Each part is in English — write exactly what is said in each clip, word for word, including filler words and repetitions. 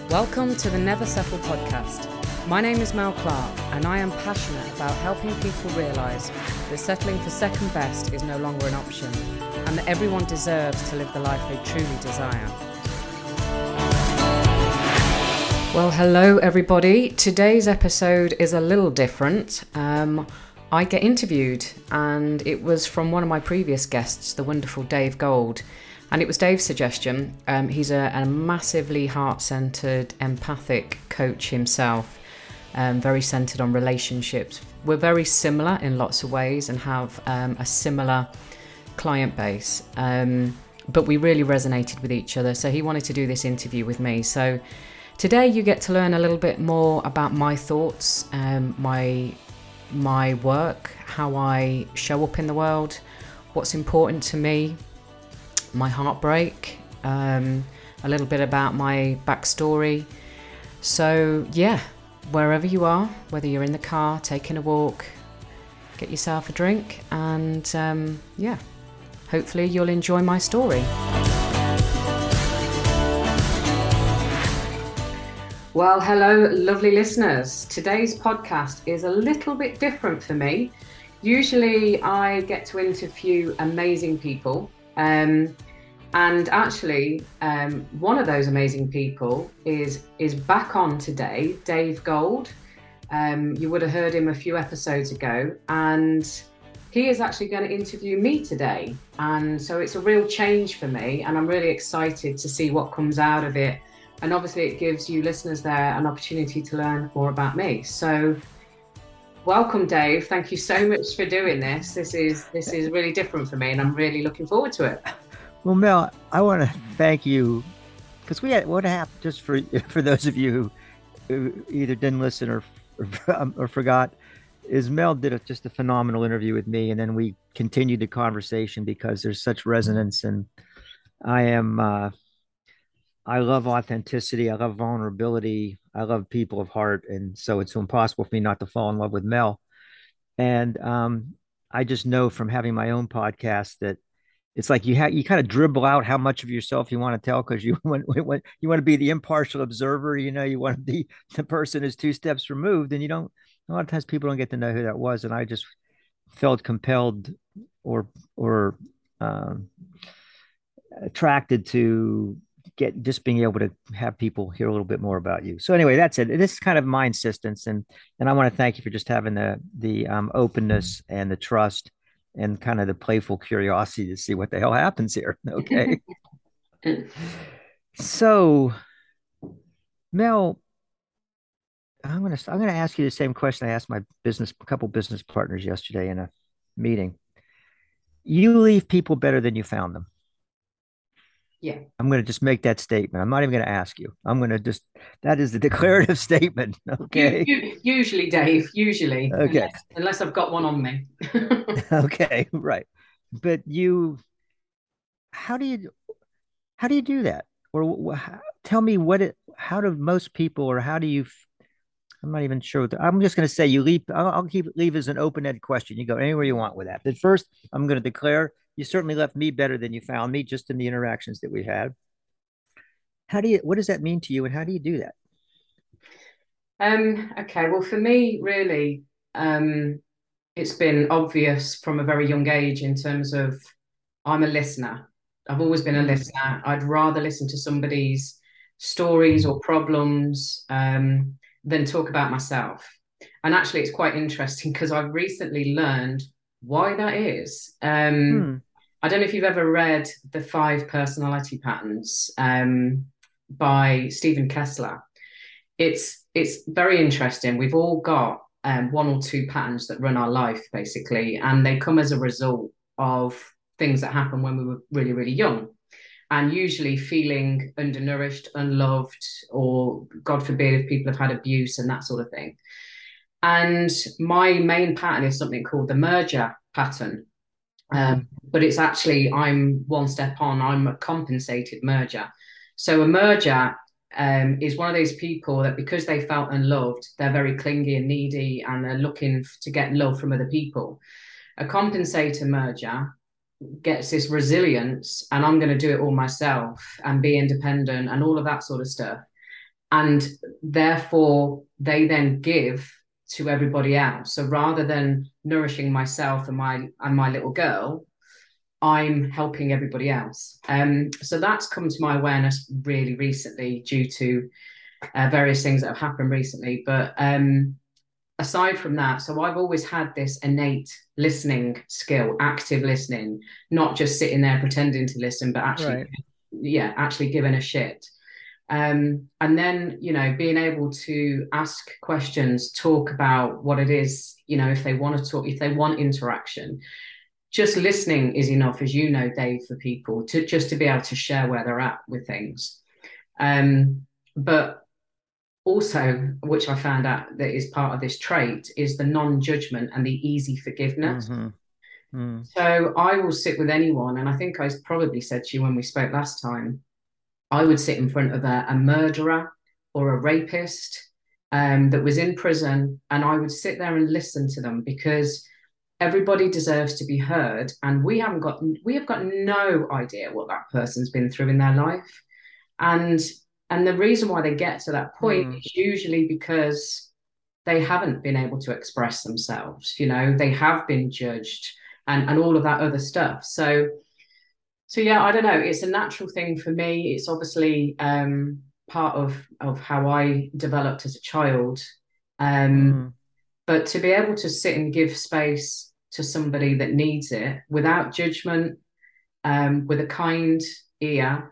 Welcome to the Never Settle podcast. My name is Mel Clark and I am passionate about helping people realise that settling for second best is no longer an option and that everyone deserves to live the life they truly desire. Well, hello everybody. Today's episode is a little different. Um, I get interviewed and it was from one of my previous guests, the wonderful Dave Gold. And it was Dave's suggestion. Um, he's a, a massively heart-centered, empathic coach himself, um, very centered on relationships. We're very similar in lots of ways and have um, a similar client base, um, but we really resonated with each other. So he wanted to do this interview with me. So today you get to learn a little bit more about my thoughts, um, my my work, how I show up in the world, what's important to me, my heartbreak, um, a little bit about my backstory. So yeah, wherever you are, whether you're in the car, taking a walk, get yourself a drink, and um, yeah, hopefully you'll enjoy my story. Well, hello, lovely listeners. Today's podcast is a little bit different for me. Usually I get to interview amazing people. Um, and actually, um, one of those amazing people is is back on today, Dave Gold. Um, you would have heard him a few episodes ago, and he is actually going to interview me today. And so it's a real change for me, and I'm really excited to see what comes out of it. And obviously, it gives you listeners there an opportunity to learn more about me. So welcome, Dave. Thank you so much for doing this. This is this is really different for me, and I'm really looking forward to it. Well, Mel, I want to thank you because we had what happened just for for those of you who, who either didn't listen or or, or forgot is Mel did a, just a phenomenal interview with me, and then we continued the conversation because there's such resonance, and I am uh, I love authenticity, I love vulnerability, I love people of heart, and so it's so impossible for me not to fall in love with Mel. And um, I just know from having my own podcast that it's like you have you kind of dribble out how much of yourself you want to tell because you want, want you want to be the impartial observer. You know, you want to be the person who's two steps removed, and you don't. A lot of times people don't get to know who that was, and I just felt compelled or or um, attracted to get just being able to have people hear a little bit more about you. So anyway, that's it. This is kind of my insistence, and and I want to thank you for just having the the um, openness and the trust and kind of the playful curiosity to see what the hell happens here. Okay. So, Mel, I'm gonna I'm gonna ask you the same question I asked my business a couple business partners yesterday in a meeting. You leave people better than you found them. Yeah. I'm going to just make that statement. I'm not even going to ask you. I'm going to just, that is the declarative statement. Okay. You, you, usually, Dave, usually. Okay. Unless, unless I've got one on me. Okay. Right. But you, how do you, how do you do that? Or how, tell me what it, how do most people, or how do you, I'm not even sure. I'm just going to say you leave, I'll, I'll keep leave as an open-ended question. You go anywhere you want with that. But first, I'm going to declare you certainly left me better than you found me just in the interactions that we had. How do you, what does that mean to you, and how do you do that? Um, okay, well, for me, really, um, it's been obvious from a very young age in terms of I'm a listener. I've always been a listener. I'd rather listen to somebody's stories or problems um, than talk about myself. And actually, it's quite interesting because I've recently learned why that is. Um, Hmm. I don't know if you've ever read The Five Personality Patterns um, by Stephen Kessler. It's it's very interesting. We've all got um, one or two patterns that run our life, basically, and they come as a result of things that happen when we were really, really young. And usually feeling undernourished, unloved, or God forbid if people have had abuse and that sort of thing. And my main pattern is something called the merger pattern. Um, but it's actually, I'm one step on, I'm a compensated merger. So a merger um, is one of those people that because they felt unloved, they're very clingy and needy and they're looking to get love from other people. A compensator merger gets this resilience and I'm going to do it all myself and be independent and all of that sort of stuff. and therefore they then give to everybody else. So rather than nourishing myself and my and my little girl, I'm helping everybody else. Um, so that's come to my awareness really recently due to uh, various things that have happened recently. But um, aside from that, so I've always had this innate listening skill, active listening, not just sitting there pretending to listen, but actually, Right. yeah, actually giving a shit. Um, and then, you know, being able to ask questions, talk about what it is, you know, if they want to talk, if they want interaction, just listening is enough, as you know, Dave, for people to just to be able to share where they're at with things. Um, but also, which I found out that is part of this trait, is the non-judgment and the easy forgiveness. Mm-hmm. Mm. So I will sit with anyone, and I think I probably said to you when we spoke last time, I would sit in front of a, a murderer or a rapist um, that was in prison, and I would sit there and listen to them because everybody deserves to be heard, and we haven't got we have got no idea what that person's been through in their life, and and the reason why they get to that point Mm. is usually because they haven't been able to express themselves. You know, they have been judged and and all of that other stuff. So so yeah, I don't know. It's a natural thing for me. It's obviously um, part of of how I developed as a child. Um, Mm. but to be able to sit and give space to somebody that needs it without judgment, um, with a kind ear,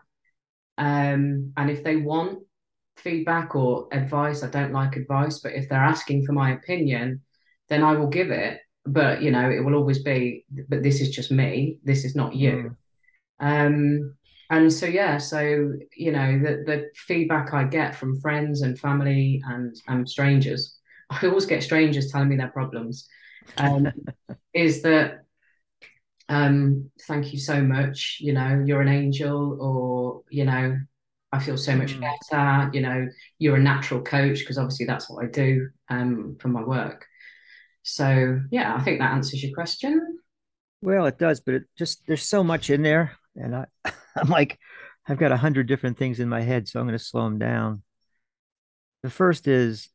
um, and if they want feedback or advice, I don't like advice, but if they're asking for my opinion, then I will give it. But you know, it will always be, but this is just me. This is not you. Mm. Um, and so yeah, so you know, the the feedback I get from friends and family and and strangers, I always get strangers telling me their problems, um, is that um, thank you so much, you know, you're an angel, or you know, I feel so much Mm. better, you know, you're a natural coach, because obviously that's what I do um from my work. So yeah, I think that answers your question. Well, it does, but it just there's so much in there, and I I'm like I've got a hundred different things in my head, so I'm going to slow them down. The first is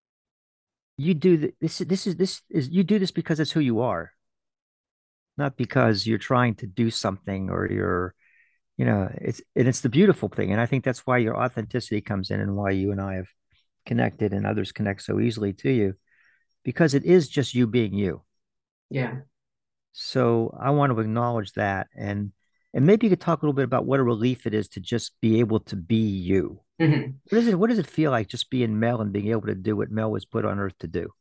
you do th- this. This is this is you do this because it's who you are, not because you're trying to do something or you're you know it's and it's the beautiful thing, and I think that's why your authenticity comes in and why you and I have connected and others connect so easily to you because it is just you being you. Yeah. So I want to acknowledge that, and and maybe you could talk a little bit about what a relief it is to just be able to be you. Mhm. What is it? What does it feel like just being Mel and being able to do what Mel was put on earth to do?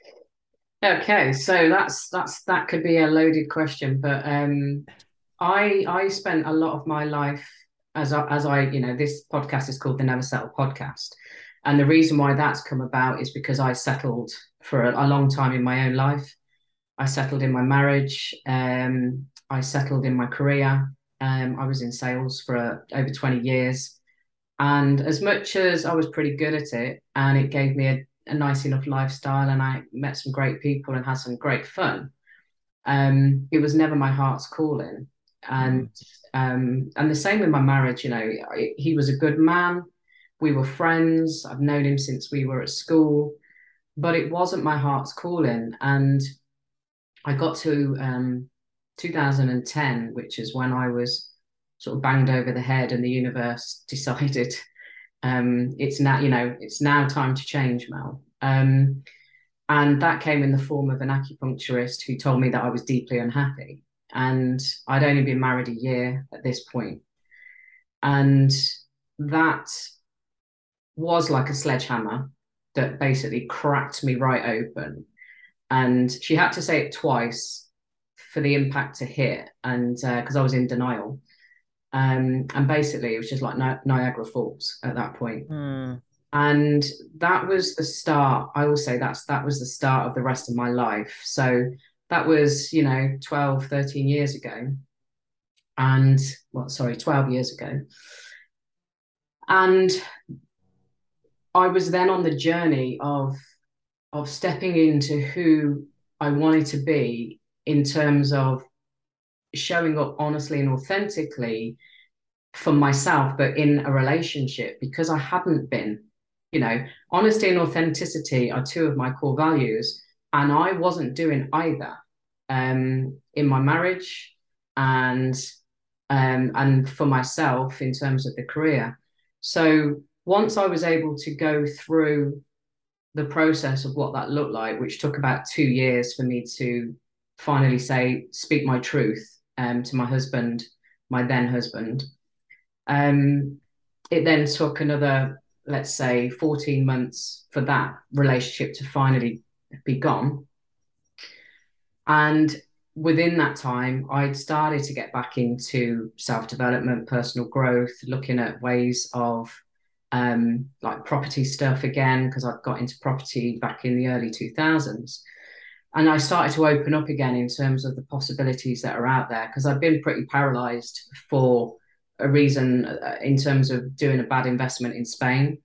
Okay, so that's that's that could be a loaded question, but um, I I spent a lot of my life as I, as I you know this podcast is called the Never Settle Podcast, and the reason why that's come about is because I settled for a, a long time in my own life. I settled in my marriage. Um, I settled in my career. Um, I was in sales for uh, over twenty years, and as much as I was pretty good at it, and it gave me a, a nice enough lifestyle, and I met some great people and had some great fun, um, it was never my heart's calling. And Mm. um, and the same with my marriage. You know, I, he was a good man. We were friends. I've known him since we were at school, but it wasn't my heart's calling. And I got to um, two thousand ten, which is when I was sort of banged over the head, and the universe decided um, it's now, you know, it's now time to change, Mel. Um, and that came in the form of an acupuncturist who told me that I was deeply unhappy. And I'd only been married a year at this point. And that was like a sledgehammer that basically cracked me right open. And she had to say it twice for the impact to hit. And because uh, I was in denial. Um, and basically, it was just like Ni- Niagara Falls at that point. Mm. And that was the start. I will say that's that was the start of the rest of my life. So that was, you know, twelve, thirteen years ago. And well, sorry, twelve years ago. And I was then on the journey of of stepping into who I wanted to be in terms of showing up honestly and authentically for myself, but in a relationship because I hadn't been. You know, honesty and authenticity are two of my core values, and I wasn't doing either um, in my marriage and um, and for myself in terms of the career. So once I was able to go through the process of what that looked like, which took about two years for me to finally say, speak my truth um, to my husband, my then husband. Um, it then took another, let's say, fourteen months for that relationship to finally be gone. And within that time, I'd started to get back into self development, personal growth, looking at ways of um, like property stuff again, because I've got into property back in the early two thousands. And I started to open up again in terms of the possibilities that are out there, because I've been pretty paralyzed for a reason uh, in terms of doing a bad investment in Spain.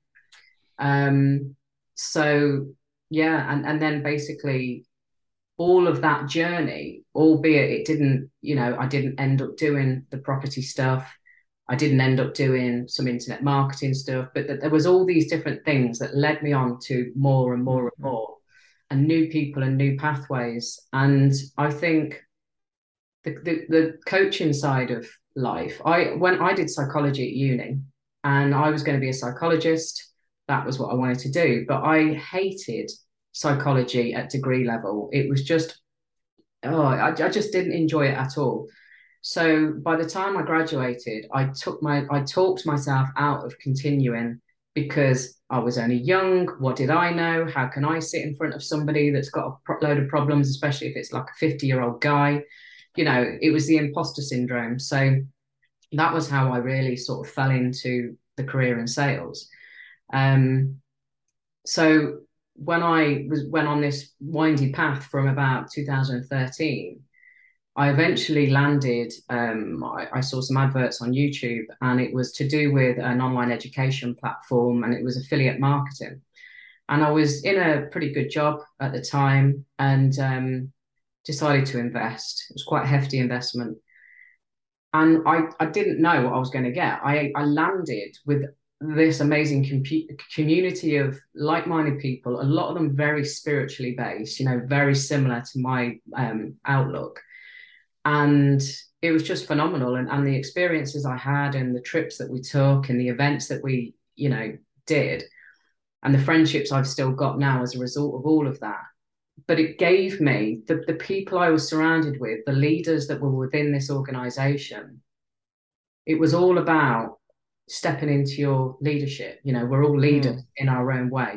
Um, so, yeah, and, and then basically all of that journey, albeit it didn't, you know, I didn't end up doing the property stuff. I didn't end up doing some internet marketing stuff, but that there was all these different things that led me on to more and more and Mhm. more, and new people and new pathways. And I think the, the, the coaching side of life, I when I did psychology at uni and I was going to be a psychologist, that was what I wanted to do. But I hated psychology at degree level. It was just, oh, I, I just didn't enjoy it at all. So by the time I graduated, I took my I talked myself out of continuing because I was only young. What did I know? How can I sit in front of somebody that's got a pro- load of problems, especially if it's like a fifty year old guy? You know, it was the imposter syndrome. So that was how I really sort of fell into the career in sales. Um, so when I was went on this windy path from about two thousand thirteen, I eventually landed. Um, I, I saw some adverts on YouTube, and it was to do with an online education platform, and it was affiliate marketing. And I was in a pretty good job at the time, and um, decided to invest. It was quite a hefty investment, and I, I didn't know what I was going to get. I, I landed with this amazing compu- community of like-minded people, a lot of them very spiritually based, you know, very similar to my um, outlook. And it was just phenomenal. And, and the experiences I had and the trips that we took and the events that we, you know, did and the friendships I've still got now as a result of all of that. But it gave me the, the people I was surrounded with, the leaders that were within this organization. It was all about stepping into your leadership. You know, we're all leaders Mm. in our own way.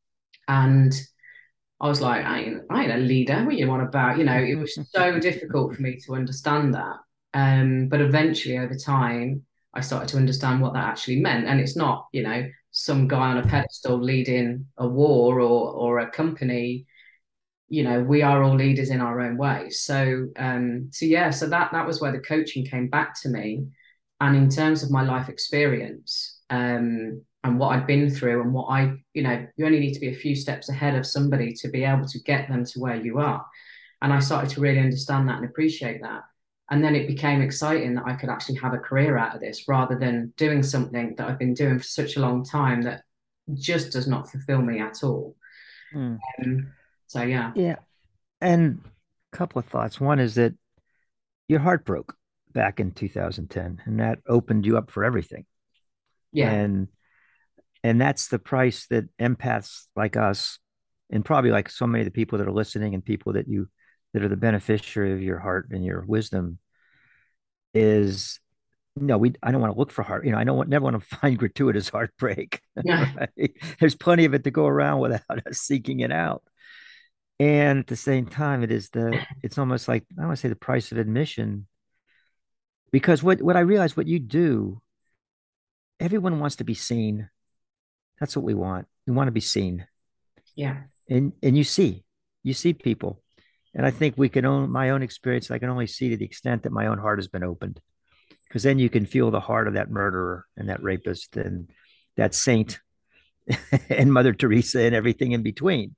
And I was like, I ain't, I ain't a leader. What you want about? You know, it was so difficult for me to understand that. Um, but eventually, over time, I started to understand what that actually meant. And it's not, you know, some guy on a pedestal leading a war or or a company. You know, we are all leaders in our own way. So, um, so yeah, so that that was where the coaching came back to me. And in terms of my life experience, um, and what I've been through and what I, you know, you only need to be a few steps ahead of somebody to be able to get them to where you are. And I started to really understand that and appreciate that. And then it became exciting that I could actually have a career out of this rather than doing something that I've been doing for such a long time that just does not fulfill me at all. Mm. Um, so yeah, Yeah. And a couple of thoughts. One is that your heart broke back in two thousand ten, and that opened you up for everything. yeah, And and that's the price that empaths like us, and probably like so many of the people that are listening and people that you that are the beneficiary of your heart and your wisdom is no, we I don't want to look for heart. You know, I don't want never want to find gratuitous heartbreak. yeah, Right? There's plenty of it to go around without us seeking it out. And at the same time, it is the it's almost like I want to say the price of admission. Because what what I realize what you do, everyone wants to be seen. That's what we want. We want to be seen. yeah, And and you see, you see people. And I think we can own my own experience, I can only see to the extent that my own heart has been opened. Because then you can feel the heart of that murderer and that rapist and that saint and Mother Teresa and everything in between.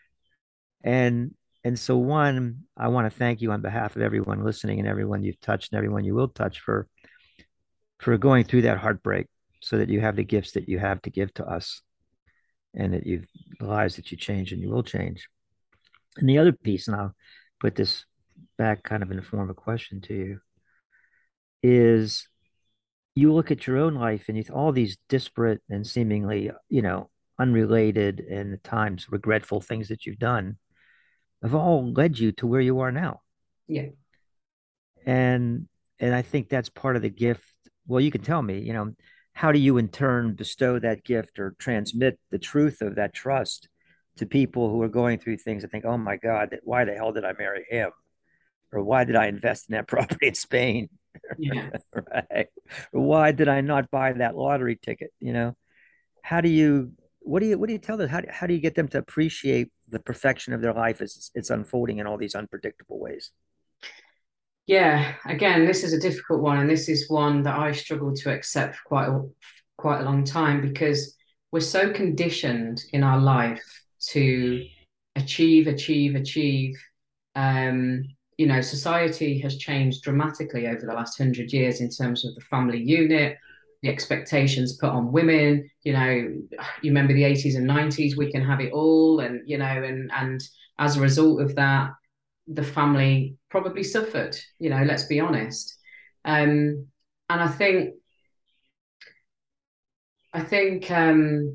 And and so one, I want to thank you on behalf of everyone listening and everyone you've touched and everyone you will touch for for going through that heartbreak so that you have the gifts that you have to give to us. and that you've lives that you change and you will change. And the other piece, and I'll put this back kind of in the form of a question to you, is you look at your own life and you all these disparate and seemingly, you know, unrelated and at times regretful things that you've done have all led you to where you are now. Yeah. And and I think that's part of the gift. Well, you can tell me, you know, how do you in turn bestow that gift or transmit the truth of that trust to people who are going through things and think, oh my God, why the hell did I marry him? Or why did I invest in that property in Spain? Yeah. Right. Or why did I not buy that lottery ticket? You know, how do you what do you what do you tell them? How, how do you get them to appreciate the perfection of their life as it's, it's unfolding in all these unpredictable ways? Yeah, again, this is a difficult one, and this is one that I struggled to accept for quite a, quite a long time because we're so conditioned in our life to achieve, achieve, achieve. Um, you know, society has changed dramatically over the last hundred years in terms of the family unit, the expectations put on women. You know, you remember the eighties and nineties, we can have it all, and you know, and and as a result of that the family probably suffered, you know, let's be honest. Um, and I think, I think um,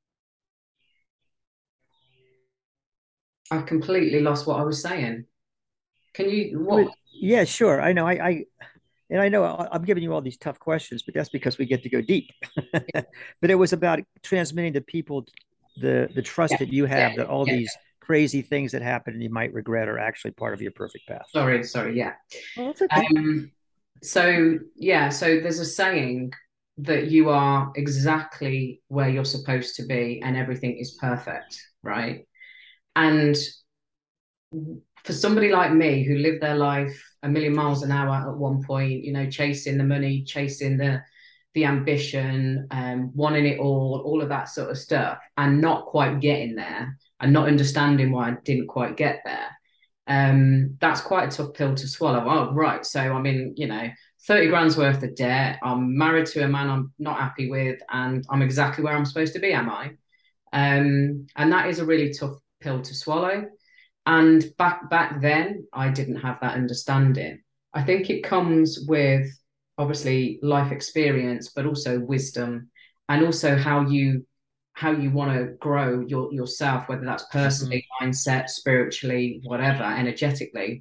I've completely lost what I was saying. Can you, It was, what? yeah, sure. I know. I, I and I know I- I'm giving you all these tough questions, but that's because we get to go deep. But it was about transmitting to people the the trust Yeah, that you yeah, have that all yeah. these crazy things that happen and you might regret are actually part of your perfect path. Sorry, sorry, yeah. Oh, that's okay. Um, so, yeah, so there's a saying that you are exactly where you're supposed to be and everything is perfect, right? And for somebody like me who lived their life a million miles an hour at one point, you know, chasing the money, chasing the the ambition, um, wanting it all, all of that sort of stuff, and not quite getting there, and not understanding why I didn't quite get there. Um, that's quite a tough pill to swallow. Oh, right. So I'm in, you know, thirty grand's worth of debt. I'm married to a man I'm not happy with, and I'm exactly where I'm supposed to be, am I? Um, and that is a really tough pill to swallow. And back back then, I didn't have that understanding. I think it comes with obviously life experience, but also wisdom, and also how you how you want to grow your yourself, whether that's Mhm. personally, mindset, spiritually, whatever, energetically.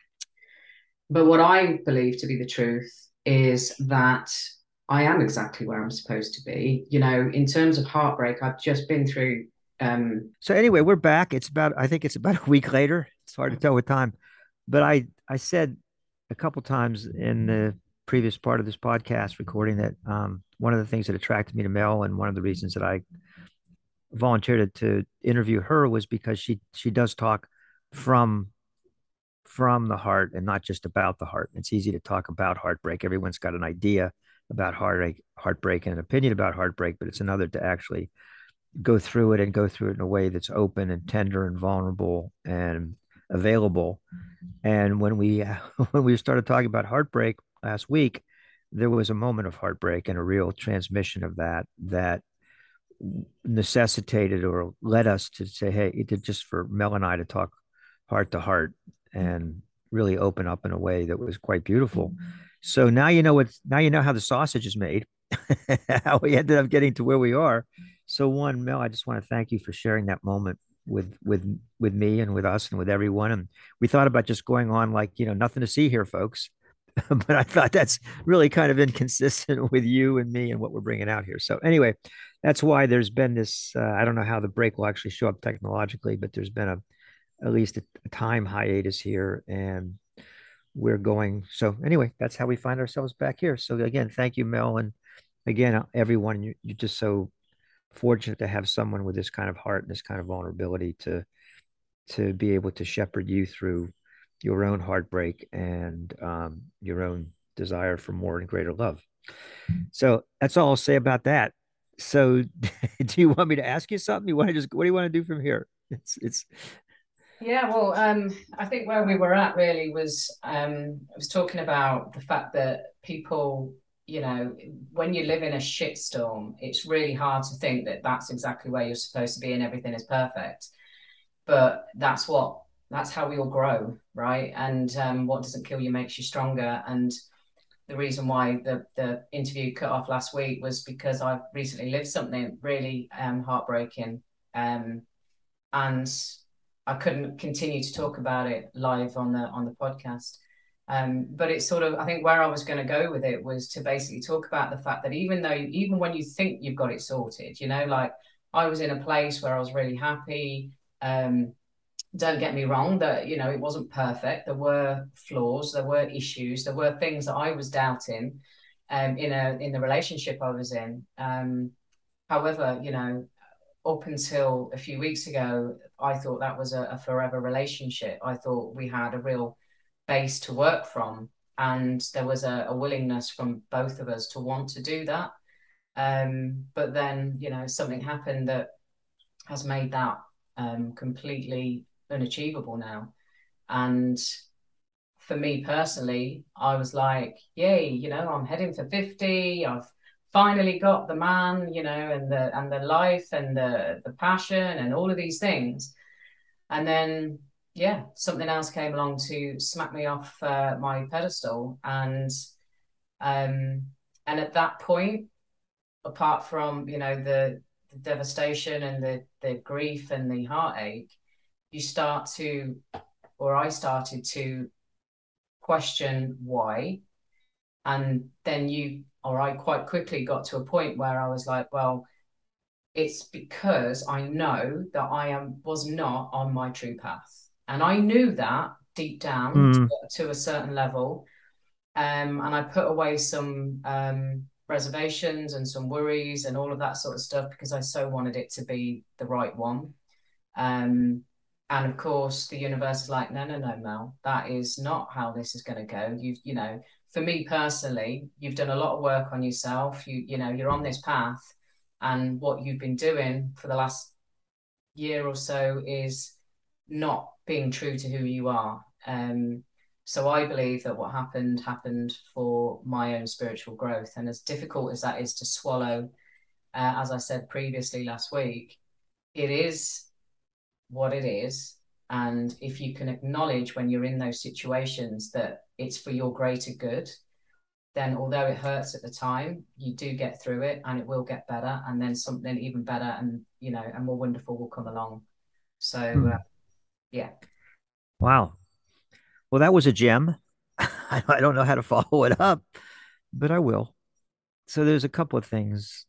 But what I believe to be the truth is that I am exactly where I'm supposed to be. You know, in terms of heartbreak, I've just been through um, So anyway, we're back. It's about I think it's about a week later. It's hard to tell with time, but I I said a couple times in the previous part of this podcast recording that um, one of the things that attracted me to Mel and one of the reasons that I volunteered to interview her was because she she does talk from from the heart and not just about the heart. It's easy to talk about heartbreak. Everyone's got an idea about heartache, heartbreak and an opinion about heartbreak, but it's another to actually go through it and go through it in a way that's open and tender and vulnerable and available. And when we when we started talking about heartbreak last week, there was a moment of heartbreak and a real transmission of that that necessitated or led us to say, hey, it did just for Mel and I to talk heart to heart and really open up in a way that was quite beautiful. So now you know what now you know how the sausage is made, how we ended up getting to where we are. So one, Mel, I just want to thank you for sharing that moment with with with me and with us and with everyone. And we thought about just going on like, you know, nothing to see here, folks. But I thought that's really kind of inconsistent with you and me and what we're bringing out here. So anyway, that's why there's been this. Uh, I don't know how the break will actually show up technologically, but there's been a at least a, a time hiatus here, and we're going. So anyway, that's how we find ourselves back here. So again, thank you, Mel, and again, everyone. You, you're just so fortunate to have someone with this kind of heart and this kind of vulnerability to to be able to shepherd you through your own heartbreak and um, your own desire for more and greater love. So that's all I'll say about that. So, do you want me to ask you something? You want to just what do you want to do from here? It's it's Yeah, well, um, I think where we were at really was um, I was talking about the fact that people you know, when you live in a shitstorm, it's really hard to think that that's exactly where you're supposed to be and everything is perfect. But that's what that's how we all grow, right? And um, what doesn't kill you makes you stronger. And the reason why the the interview cut off last week was because I've recently lived something really um, heartbreaking, um, and I couldn't continue to talk about it live on the on the podcast. Um, but it's sort of, I think where I was going to go with it was to basically talk about the fact that even though, even when you think you've got it sorted, you know, like I was in a place where I was really happy. Um, don't get me wrong, that, you know, it wasn't perfect. There were flaws, there were issues, there were things that I was doubting um, in a in the relationship I was in. Um, however, you know, up until a few weeks ago, I thought that was a, a forever relationship. I thought we had a real base to work from, and there was a, a willingness from both of us to want to do that. Um, but then, you know, something happened that has made that um, completely unachievable now. And for me personally, I was like, yay, you know, I'm heading for fifty. I've finally got the man, you know, and the and the life and the the passion and all of these things. And then yeah, something else came along to smack me off uh, my pedestal. And um and at that point, apart from, you know, the, the devastation and the the grief and the heartache, you start to, or I started to question why. And then you, or I quite quickly got to a point where I was like, well, it's because I know that I am was not on my true path. And I knew that deep down Mm, to, to a certain level. Um, and I put away some um, reservations and some worries and all of that sort of stuff because I so wanted it to be the right one. Um, and of course, the universe is like, no, no, no, Mel, that is not how this is going to go. You've, you know, for me personally, you've done a lot of work on yourself. You, you know, you're on this path, and what you've been doing for the last year or so is not being true to who you are. Um, so I believe that what happened happened for my own spiritual growth, and as difficult as that is to swallow, uh, as I said previously last week, it is what it is. And if you can acknowledge when you're in those situations that it's for your greater good, then although it hurts at the time, you do get through it and it will get better. And then something even better and, you know, and more wonderful will come along. So, uh, mm. yeah. Wow. Well, that was a gem. I I don't know how to follow it up, but I will. So there's a couple of things.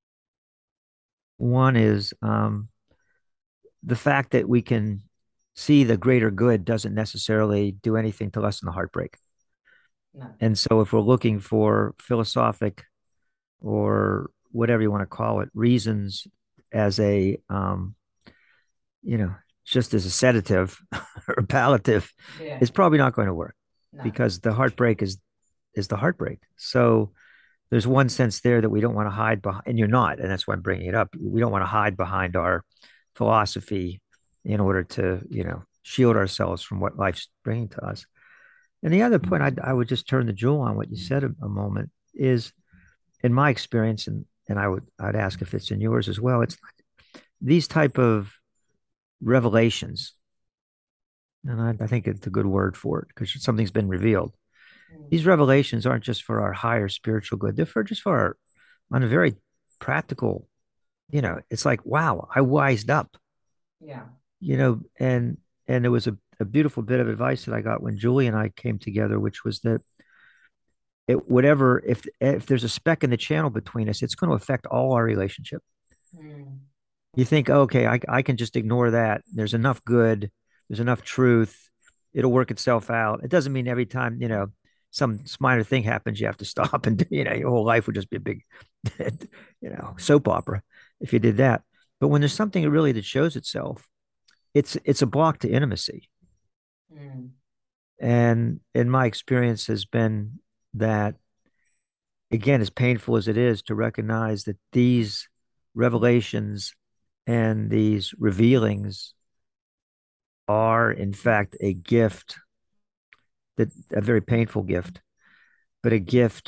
One is um, the fact that we can see the greater good doesn't necessarily do anything to lessen the heartbreak. No. And so if we're looking for philosophic or whatever you want to call it, reasons as a, um, you know, just as a sedative or palliative, Yeah. it's probably not going to work No. because the heartbreak is is the heartbreak. So there's one sense there that we don't want to hide behind, and you're not, and that's why I'm bringing it up. We don't want to hide behind our philosophy in order to, you know, shield ourselves from what life's bringing to us. And the other point, I'd, I would just turn the jewel on what you said a, a moment is, in my experience, and and I would I'd ask if it's in yours as well. It's these type of revelations, and I, I think it's a good word for it because something's been revealed. Mm. These revelations aren't just for our higher spiritual good; they're for just for our on a very practical. You know, it's like, wow, I wised up. Yeah. You know, and and there was a, a beautiful bit of advice that I got when Julie and I came together, which was that it whatever if if there's a speck in the channel between us, it's going to affect all our relationship. Mm. You think, okay, I I can just ignore that. There's enough good, there's enough truth. It'll work itself out. It doesn't mean every time, you know, some minor thing happens, you have to stop and, you know, your whole life would just be a big, you know, soap opera if you did that. But when there's something really that shows itself, it's it's a block to intimacy. Mm. And in my experience has been that, again, as painful as it is to recognize that these revelations and these revealings are, in fact, a gift, that a very painful gift, but a gift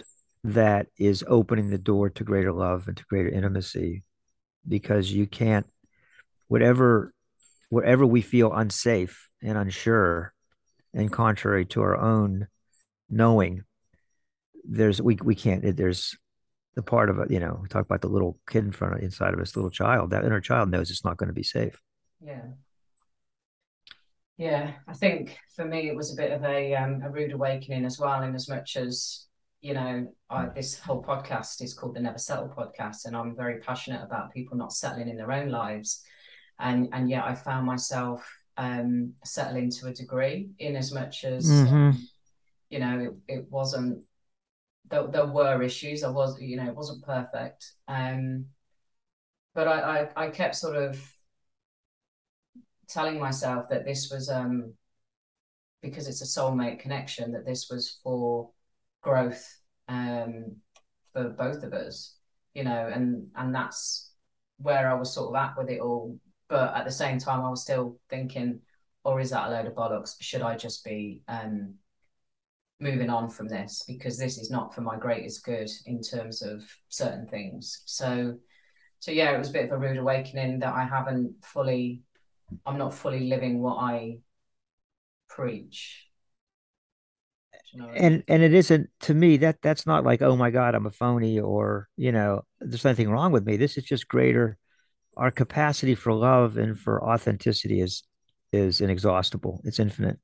that is opening the door to greater love and to greater intimacy, because you can't, whatever wherever we feel unsafe and unsure and contrary to our own knowing, there's we we can't there's the part of it, you know, we talk about the little kid in front of inside of us, little child, that inner child knows it's not going to be safe. Yeah. Yeah, I think for me it was a bit of a um, a rude awakening as well, in as much as, you know, I, this whole podcast is called the Never Settle podcast, and I'm very passionate about people not settling in their own lives, and and yet I found myself um, settling to a degree, in as much as Mm-hmm. um, you know, it, it wasn't, there, there were issues. I was, you know, it wasn't perfect, um, but I, I I kept sort of telling myself that this was um because it's a soulmate connection, that this was for growth, um, for both of us, you know, and and that's where I was sort of at with it all. But at the same time, I was still thinking, or is that a load of bollocks? Should I just be um, moving on from this, because this is not for my greatest good in terms of certain things? So, so yeah, it was a bit of a rude awakening that I haven't fully, I'm not fully living what I preach. Do you know what I mean? and and it isn't, to me, that that's not like, oh my god, I'm a phony, or, you know, there's nothing wrong with me. This is just greater. Our capacity for love and for authenticity is is inexhaustible. It's infinite.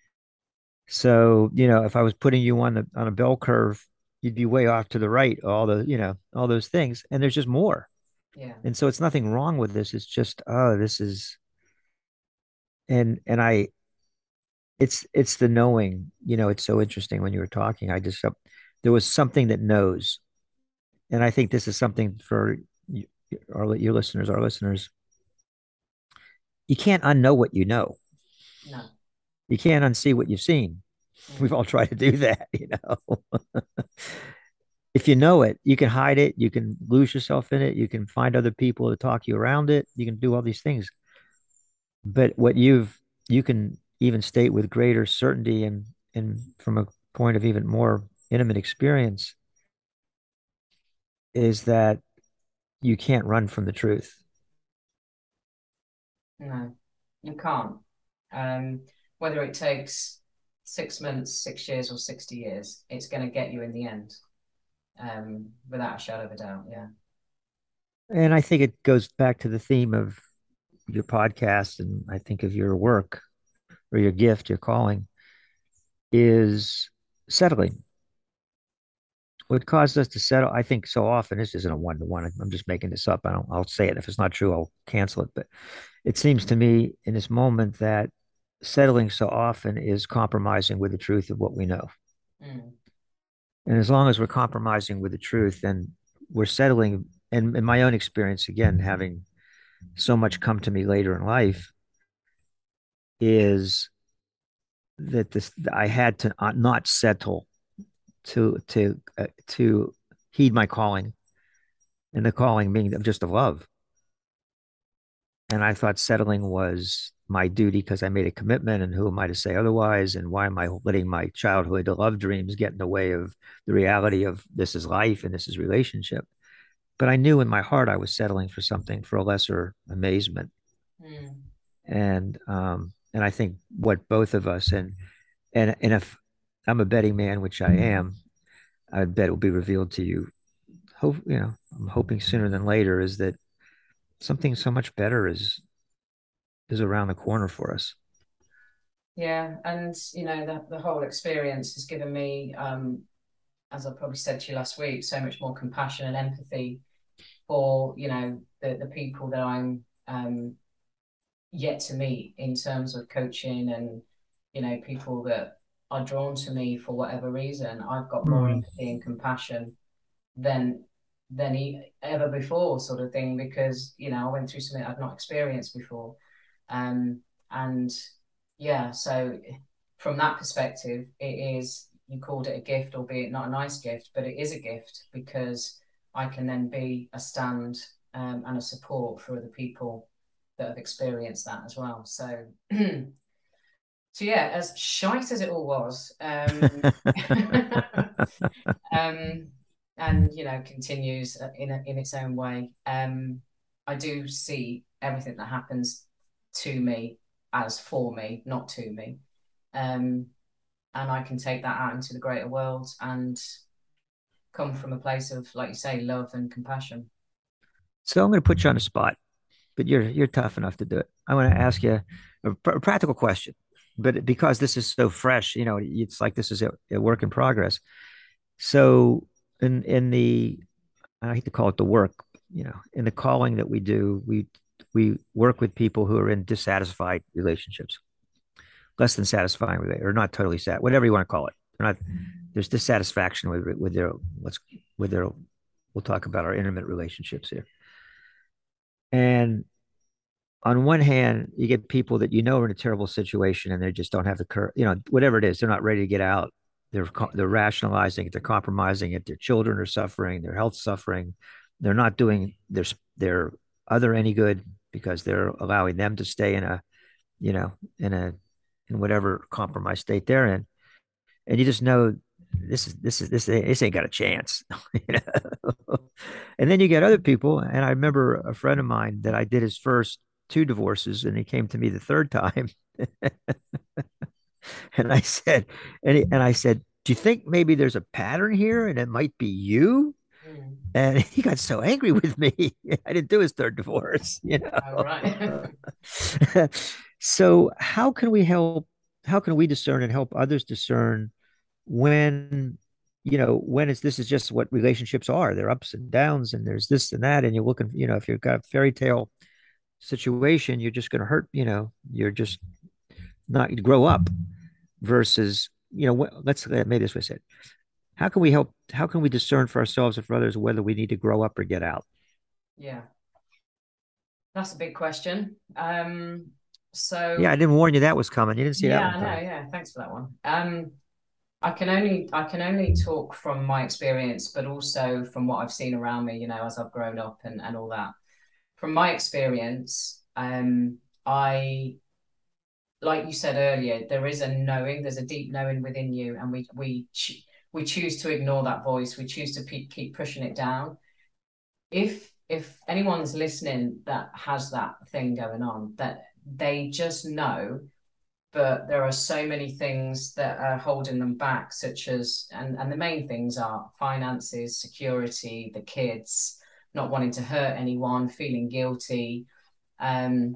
So, you know, if I was putting you on the on a bell curve, you'd be way off to the right, all the, you know, all those things. And there's just more. Yeah. And so it's nothing wrong with this. It's just, oh, this is, and and I it's it's the knowing, you know, it's so interesting when you were talking. I just, there was something that knows. And I think this is something for you, our your listeners, our listeners. You can't unknow what you know. No. You can't unsee what you've seen. We've Mm. all tried to do that, you know. If you know it, you can hide it, you can lose yourself in it, you can find other people to talk you around it, you can do all these things. But what you've you can even state with greater certainty, and and from a point of even more intimate experience, is that you can't run from the truth. No, you can't. Um, Whether it takes six months, six years, or sixty years, it's going to get you in the end, um, without a shadow of a doubt. Yeah. And I think it goes back to the theme of your podcast, and I think of your work or your gift, your calling, is settling. What caused us to settle, I think, so often, this isn't a one to one. I'm just making this up. I don't, I'll say it. If it's not true, I'll cancel it. But it seems to me in this moment that settling so often is compromising with the truth of what we know. Mm. And as long as we're compromising with the truth, then we're settling. And in my own experience, again, having so much come to me later in life, is that this I had to not settle to to uh, to heed my calling, and the calling being just of love. And I thought settling was my duty because I made a commitment, and who am I to say otherwise? And why am I letting my childhood love dreams get in the way of the reality of this is life and this is relationship? But I knew in my heart I was settling for something, for a lesser amazement. Mm. And um and I think what both of us, and and and if I'm a betting man, which I am, I bet it will be revealed to you. Hope, you know, I'm hoping sooner than later, is that something so much better is is around the corner for us. Yeah, and you know, the the whole experience has given me, um, as I probably said to you last week, so much more compassion and empathy for, you know, the the people that I'm um yet to meet, in terms of coaching, and you know, people that are drawn to me for whatever reason. I've got more Mm. empathy and compassion than than he, ever before, sort of thing, because you know, I went through something I've not experienced before, um and yeah, so from that perspective, it is, you called it a gift, albeit not a nice gift, but it is a gift, because I can then be a stand, um, and a support for other people that have experienced that as well. So, so yeah, as shite as it all was, um, um, and you know continues in a, in its own way. Um, I do see everything that happens to me as for me, not to me. Um, and I can take that out into the greater world and come from a place of, like you say, love and compassion. So I'm going to put you on the spot, but you're you're tough enough to do it. I want to ask you a, pr- a practical question, but because this is so fresh, you know, it's like this is a, a work in progress. So in in the I hate to call it the work, you know, in the calling that we do, we we work with people who are in dissatisfied relationships, less than satisfying, or not totally sad, whatever you want to call it. They're not there's dissatisfaction with with their let's with their we'll talk about our intimate relationships here. And on one hand, you get people that you know are in a terrible situation and they just don't have the courage, you know, whatever it is, they're not ready to get out. They're they're rationalizing it, they're compromising it. Their children are suffering, their health suffering. They're not doing their their other any good because they're allowing them to stay in a, you know, in a in whatever compromised state they're in. And you just know this is this is this this ain't got a chance. You know? And then you get other people, and I remember a friend of mine that I did his first two divorces, and he came to me the third time, and I said, and he, and I said, do you think maybe there's a pattern here, and it might be you? Mm. And he got so angry with me. I didn't do his third divorce, you Oh, right. know. So how can we help? How can we discern and help others discern when, you know, when it's this is just what relationships are. They're ups and downs, and there's this and that, and you're looking, you know, if you've got a fairy tale situation, you're just going to hurt. You know, you're just not grow up. Versus, you know, let's maybe this was it. How can we help? How can we discern for ourselves and for others whether we need to grow up or get out? Yeah, that's a big question. Um, Yeah, I so didn't warn you that was coming. You didn't see that yeah, one I know. coming. Yeah, thanks for that one. Um, I can only I can only talk from my experience, but also from what I've seen around me, you know, as I've grown up and, and all that. From my experience, um, I like you said earlier, there is a knowing, there's a deep knowing within you, and we we ch- we choose to ignore that voice. We choose to pe- keep pushing it down. If if anyone's listening that has that thing going on, that they just know, but there are so many things that are holding them back, such as, and, and the main things are finances, security, the kids, not wanting to hurt anyone, feeling guilty. Um,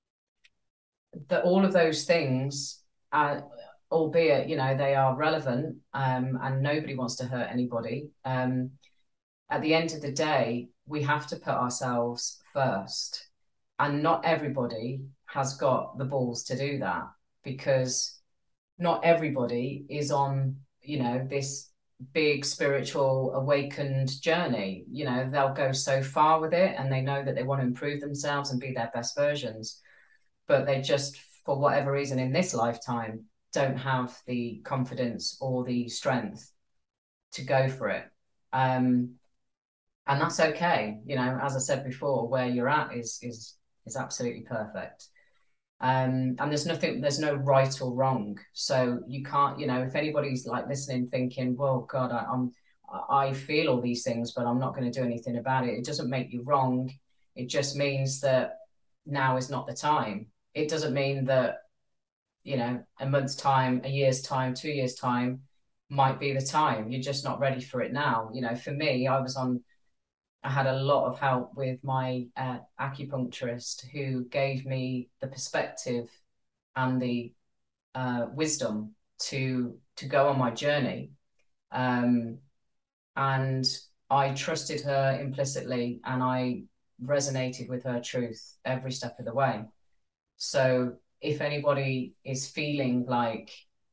that all of those things are, albeit, you know, they are relevant, um, and nobody wants to hurt anybody. Um, at the end of the day, we have to put ourselves first. And not everybody has got the balls to do that, because not everybody is on, you know, this big spiritual awakened journey. You know, they'll go so far with it and they know that they want to improve themselves and be their best versions, but they just, for whatever reason in this lifetime, don't have the confidence or the strength to go for it. Um, and that's okay. You know, as I said before, where you're at is is is absolutely perfect. Um, and there's nothing, there's no right or wrong. So you can't, you know, if anybody's like listening, thinking, "Well, God, I, I'm, I feel all these things, but I'm not going to do anything about it," it doesn't make you wrong. It just means that now is not the time. It doesn't mean that, you know, a month's time, a year's time, two years' time might be the time. You're just not ready for it now. You know, for me, I was on I had a lot of help with my uh, acupuncturist, who gave me the perspective and the uh, wisdom to to go on my journey. Um, and I trusted her implicitly, and I resonated with her truth every step of the way. So if anybody is feeling like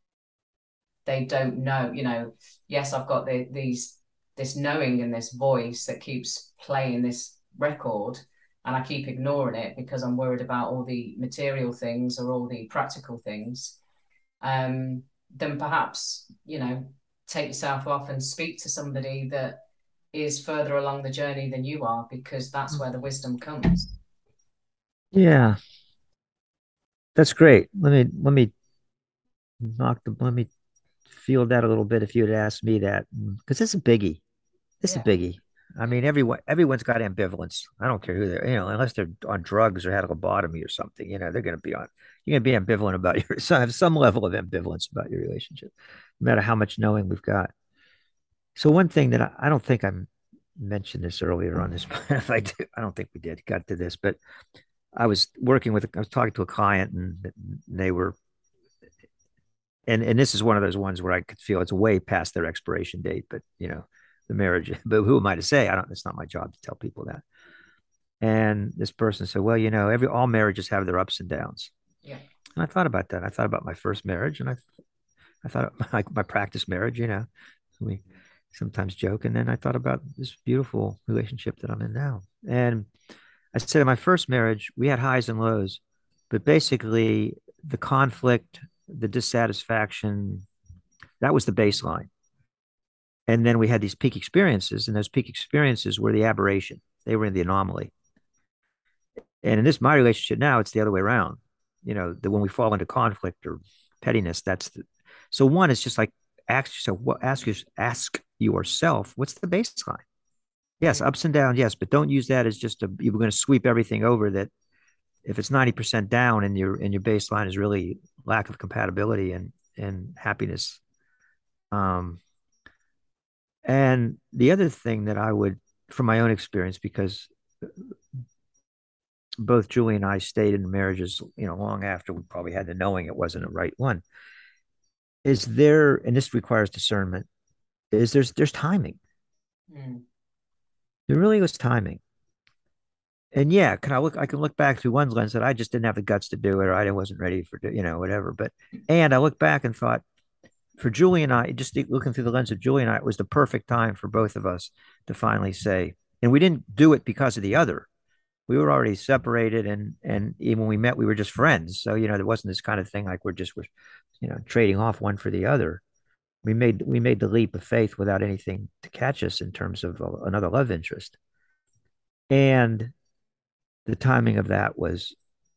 they don't know, you know, yes, I've got the, these this knowing and this voice that keeps playing this record, and I keep ignoring it because I'm worried about all the material things or all the practical things, um, then perhaps, you know, take yourself off and speak to somebody that is further along the journey than you are, because that's where the wisdom comes. Yeah, that's great. Let me let me knock the let me feel that a little bit if you had asked me that, because it's a biggie. This is a Yeah. biggie. I Yeah. mean, everyone everyone's got ambivalence. I don't care who they're, you know, unless they're on drugs or had a lobotomy or something. You know, they're going to be on. You're going to be ambivalent about your. So have some level of ambivalence about your relationship, no matter how much knowing we've got. So one thing that I, I don't think I mentioned this earlier on this, but if I do, I don't think we did got to this, but I was working with, I was talking to a client, and they were, and and this is one of those ones where I could feel it's way past their expiration date, but you know, the marriage. But who am I to say? I don't. It's not my job to tell people that. And this person said, "Well, you know, every all marriages have their ups and downs." Yeah. And I thought about that. I thought about my first marriage, and I, I thought my my practice marriage. You know, we sometimes joke, and then I thought about this beautiful relationship that I'm in now. And I said, in my first marriage, we had highs and lows, but basically the conflict, the dissatisfaction, that was the baseline. And then we had these peak experiences, and those peak experiences were the aberration. They were in the anomaly. And in this my relationship now, it's the other way around. You know, that when we fall into conflict or pettiness, that's the so one is just like ask yourself, what ask your, ask yourself, what's the baseline? Yes, Mm. ups and downs, yes, but don't use that as just a you're going to sweep everything over. That if it's ninety percent down and your and your baseline is really lack of compatibility and and happiness. Um, and the other thing that I would, from my own experience, because both Julie and I stayed in marriages, you know, long after we probably had the knowing it wasn't a right one. Is there, and this requires discernment, is there's there's timing. Mm. There really was timing. And yeah, can I look I can look back through one lens that I just didn't have the guts to do it, or I wasn't ready for, you know, whatever. But and I look back and thought, for Julie and I, just looking through the lens of Julie and I, it was the perfect time for both of us to finally say, and we didn't do it because of the other. We were already separated, and and even when we met, we were just friends. So you know, there wasn't this kind of thing like we're just we're, you know, trading off one for the other. We made we made the leap of faith without anything to catch us in terms of another love interest, and the timing of that was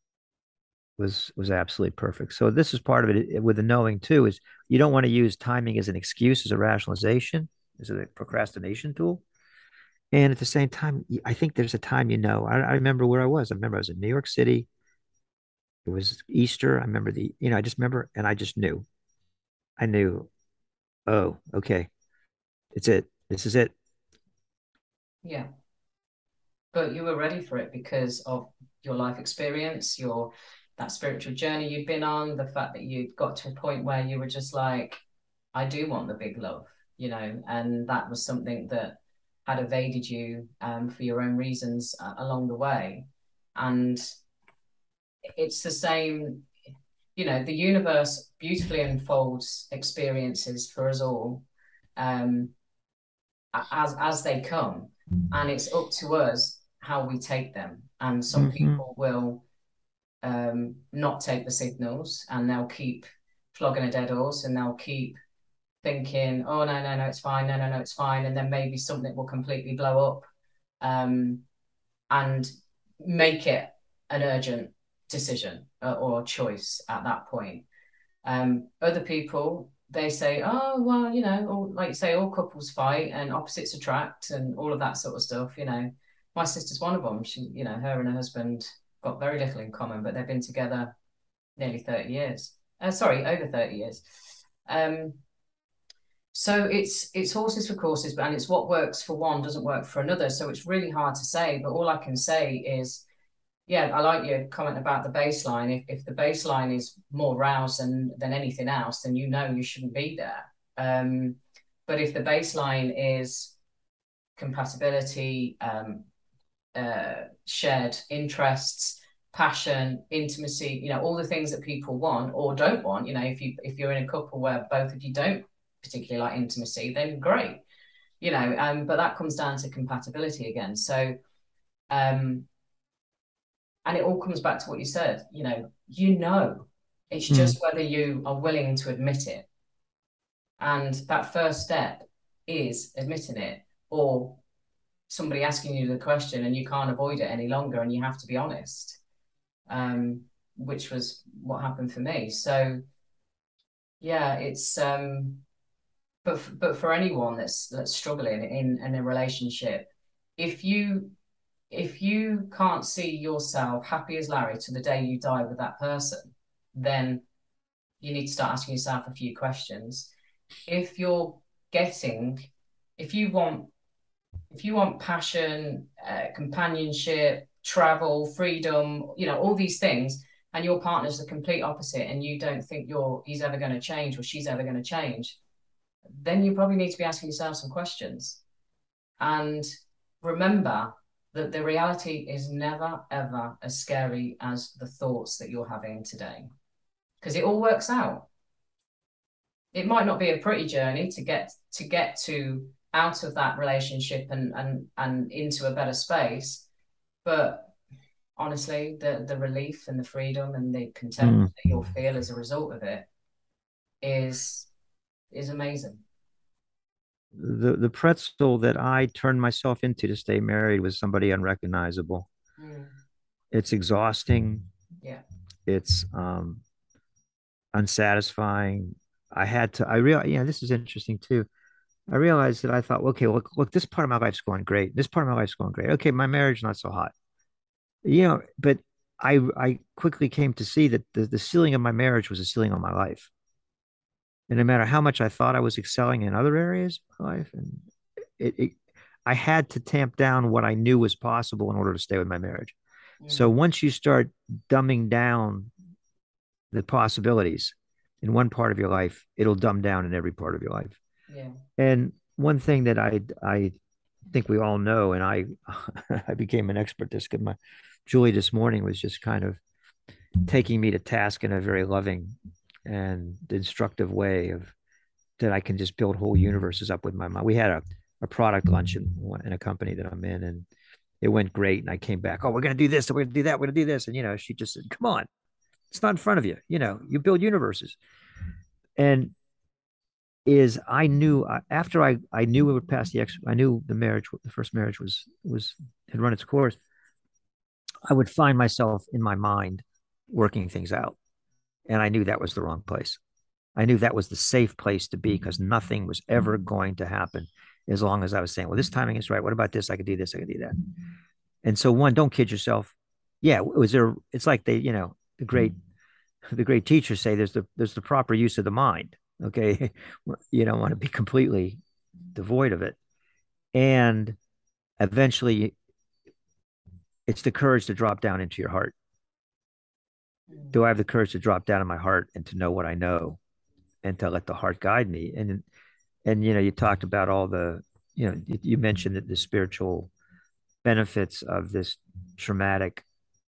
was was absolutely perfect. So this is part of it with the knowing too, is you don't want to use timing as an excuse, as a rationalization, as a procrastination tool. And at the same time, I think there's a time, you know, I, I remember where I was. I remember I was in New York City. It was Easter. I remember the, you know, I just remember, and I just knew, I knew, oh, okay, it's it. This is it. Yeah. But you were ready for it because of your life experience, your that spiritual journey you'd been on, the fact that you'd got to a point where you were just like, I do want the big love, you know, and that was something that had evaded you um, for your own reasons uh, along the way. And it's the same, you know, the universe beautifully unfolds experiences for us all um, as as they come, and it's up to us how we take them. And some Mm-hmm. people will um, not take the signals, and they'll keep flogging a dead horse, and they'll keep thinking, "Oh no, no, no, it's fine. No, no, no, it's fine." And then maybe something will completely blow up, um, and make it an urgent decision uh, or choice at that point. Um, other people, they say, oh, well, you know, or like you say, all couples fight and opposites attract and all of that sort of stuff. You know, my sister's one of them. She, you know, her and her husband got very little in common, but they've been together nearly thirty years. Uh, sorry, over thirty years. Um, so it's it's horses for courses, but and it's what works for one doesn't work for another. So it's really hard to say. But all I can say is yeah, I like your comment about the baseline. If if the baseline is more roused than than anything else, then you know you shouldn't be there. Um, but if the baseline is compatibility, um, uh, shared interests, passion, intimacy, you know, all the things that people want or don't want. You know, if you if you're in a couple where both of you don't particularly like intimacy, then great. You know, um, but that comes down to compatibility again. So um and it all comes back to what you said, you know, you know, it's Mm. just whether you are willing to admit it. And that first step is admitting it, or somebody asking you the question and you can't avoid it any longer and you have to be honest, um, which was what happened for me. So, yeah, it's, um, but f- but for anyone that's that's struggling in in a relationship, if you if you can't see yourself happy as Larry to the day you die with that person, then you need to start asking yourself a few questions. If you're getting, if you want, if you want passion, uh, companionship, travel, freedom, you know, all these things, and your partner's the complete opposite, and you don't think you're he's ever going to change or she's ever going to change, then you probably need to be asking yourself some questions. And remember that the reality is never, ever as scary as the thoughts that you're having today, because it all works out. It might not be a pretty journey to get to get to out of that relationship and and and into a better space, but honestly, the the relief and the freedom and the contentment Mm. that you'll feel as a result of it is is amazing. The the pretzel that I turned myself into to stay married was somebody unrecognizable. Mm, It's exhausting. yeah. It's um, unsatisfying. I had to. I real. Yeah, this is interesting too. I realized that I thought, okay, look, look, this part of my life's going great. This part of my life's going great. Okay, my marriage not so hot. You know, but I I quickly came to see that the, the ceiling of my marriage was the ceiling of my life. And no matter how much I thought I was excelling in other areas of my life, and it, it I had to tamp down what I knew was possible in order to stay with my marriage. So Mm, once you start dumbing down the possibilities in one part of your life, it'll dumb down in every part of your life. yeah. And one thing that I I think we all know, and I I became an expert at this because my Julie this morning was just kind of taking me to task in a very loving and instructive way of that I can just build whole universes up with my mind. We had a, a product lunch in, in a company that I'm in, and it went great. And I came back, oh, we're going to do this, and we're going to do that, we're going to do this. And, you know, she just said, come on, it's not in front of you. You know, you build universes. And is I knew uh, after I, I knew it would pass the ex, I knew the marriage, the first marriage was, was, had run its course. I would find myself in my mind working things out. And I knew that was the wrong place. I knew that was the safe place to be because nothing was ever going to happen as long as I was saying, well, this timing is right. What about this? I could do this. I could do that. And so one, don't kid yourself. Yeah, was there, it's like they, you know, the great, the great teachers say there's the, there's the proper use of the mind. Okay. You don't want to be completely devoid of it. And eventually it's the courage to drop down into your heart. Mm, Do I have the courage to drop down in my heart and to know what I know and to let the heart guide me? And and you know, you talked about all the, you know, you, you mentioned that the spiritual benefits of this traumatic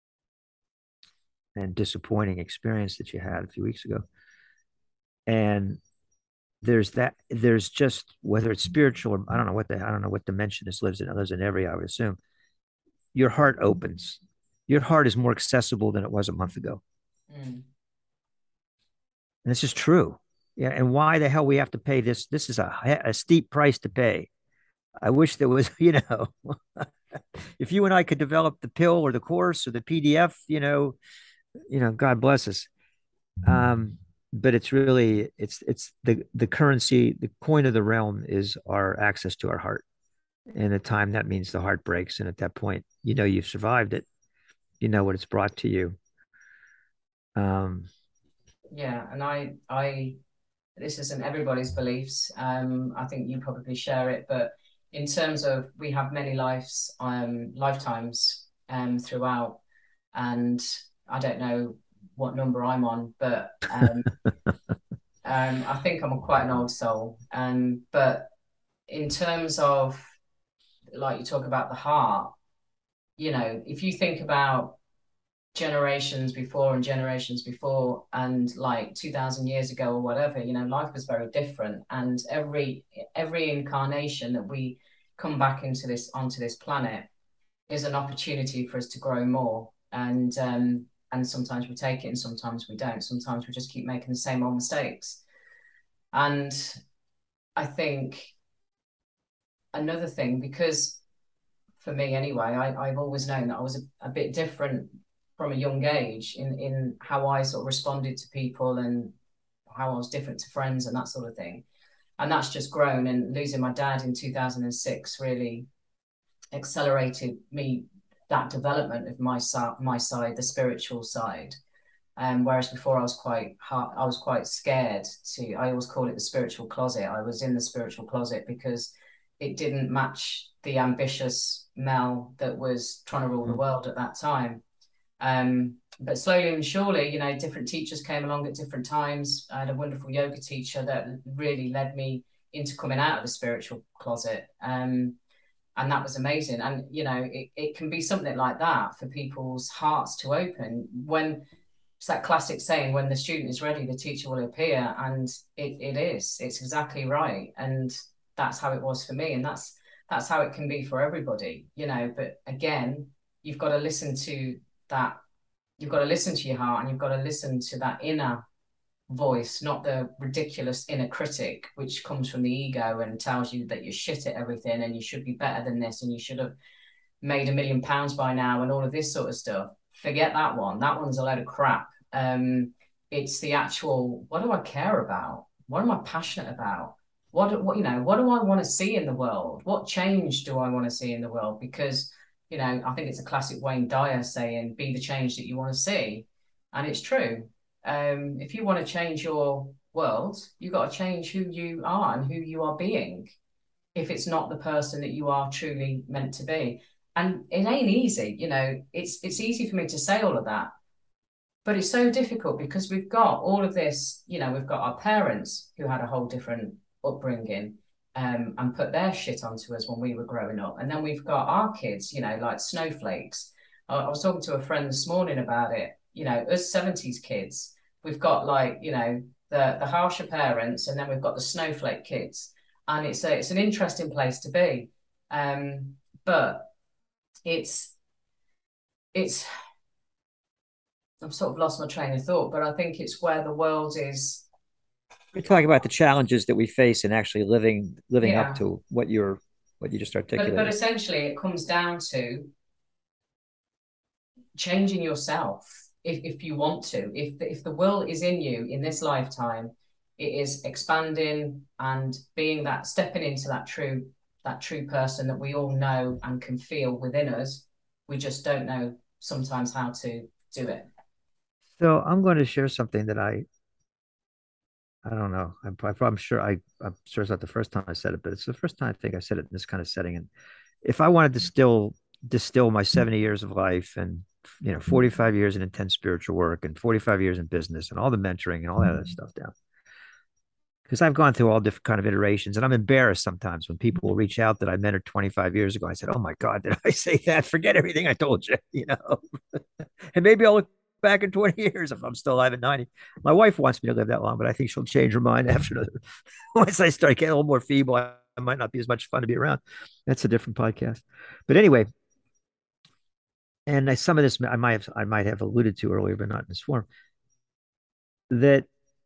and disappointing experience that you had a few weeks ago. And there's that, there's just whether it's spiritual or I don't know what the I don't know what dimension this lives in. It lives in every, I would assume. Your heart opens. Your heart is more accessible than it was a month ago. mm, And this is true. Yeah. And why the hell we have to pay this? This is a, a steep price to pay. I wish there was, you know, if you and I could develop the pill or the course or the P D F, you know, you know, God bless us. Um, but it's really it's it's the the currency, the coin of the realm is our access to our heart. And at time that means the heart breaks, and at that point, you know you've survived it. You know what it's brought to you. Um, yeah. And I I this isn't everybody's beliefs. Um, I think you probably share it, but in terms of we have many lives, um, lifetimes um, throughout, and I don't know what number I'm on, but um, um, I think I'm quite an old soul. Um, but in terms of like you talk about the heart, you know, if you think about generations before and generations before and like two thousand years ago or whatever, you know, life was very different, and every every incarnation that we come back into this onto this planet is an opportunity for us to grow more, and um and sometimes we take it and sometimes we don't, sometimes we just keep making the same old mistakes. And I think another thing, because for me anyway, I, I've always known that I was a, a bit different from a young age in, in how I sort of responded to people and how I was different to friends and that sort of thing. And that's just grown. And losing my dad in two thousand six really accelerated me that development of my side, my side, the spiritual side. Um, whereas before I was quite hard, I was quite scared to. I always call it the spiritual closet. I was in the spiritual closet because it didn't match the ambitious Mel that was trying to rule the world at that time. Um, but slowly and surely, you know, different teachers came along at different times. I had a wonderful yoga teacher that really led me into coming out of the spiritual closet. Um, and that was amazing. And, you know, it, it can be something like that for people's hearts to open when it's that classic saying, when the student is ready, the teacher will appear. And it, it is, it's exactly right. And that's how it was for me. And that's, that's how it can be for everybody, you know, but again, you've got to listen to that. You've got to listen to your heart, and you've got to listen to that inner voice, not the ridiculous inner critic, which comes from the ego and tells you that you're shit at everything and you should be better than this and you should have made a million pounds by now and all of this sort of stuff. Forget that one. That one's a load of crap. Um, it's the actual, what do I care about? What am I passionate about? What, what, you know, what do I want to see in the world? What change do I want to see in the world? Because, you know, I think it's a classic Wayne Dyer saying, be the change that you want to see. And it's true. Um, if you want to change your world, you've got to change who you are and who you are being, if it's not the person that you are truly meant to be. And it ain't easy, you know, it's it's easy for me to say all of that, but it's so difficult because we've got all of this, you know, we've got our parents who had a whole different upbringing, um, and put their shit onto us when we were growing up. And then we've got our kids, you know, like snowflakes. I, I was talking to a friend this morning about it, you know, us seventies kids, we've got like, you know, the, the harsher parents, and then we've got the snowflake kids. And it's a, it's an interesting place to be. Um, but it's, it's, I've sort of lost my train of thought, but I think it's where the world is. We're talking about the challenges that we face in actually living living up Yeah. to what you're what you just But, but articulated. essentially it comes down to changing yourself if, if you want to. If the, if the will is in you in this lifetime, it is expanding and being that, stepping into that true that true person that we all know and can feel within us. We just don't know sometimes how to do it. So I'm going to share something that I I don't know. I'm, I'm sure I I'm sure it's not the first time I said it, but it's the first time I think I said it in this kind of setting. And if I wanted to still distill my seventy years of life and you know forty-five years in intense spiritual work and forty-five years in business and all the mentoring and all that other stuff down, because I've gone through all different kind of iterations, and I'm embarrassed sometimes when people will reach out that I mentored twenty-five years ago. I said, "Oh my God, did I say that? Forget everything I told you," you know. And maybe I'll look back in twenty years if I'm still alive at ninety. My wife wants me to live that long, but I think she'll change her mind after the, once I start getting a little more feeble. I, I might not be as much fun to be around. That's a different podcast. But anyway, and I, some of this I might have I might have alluded to earlier, but not in this form. That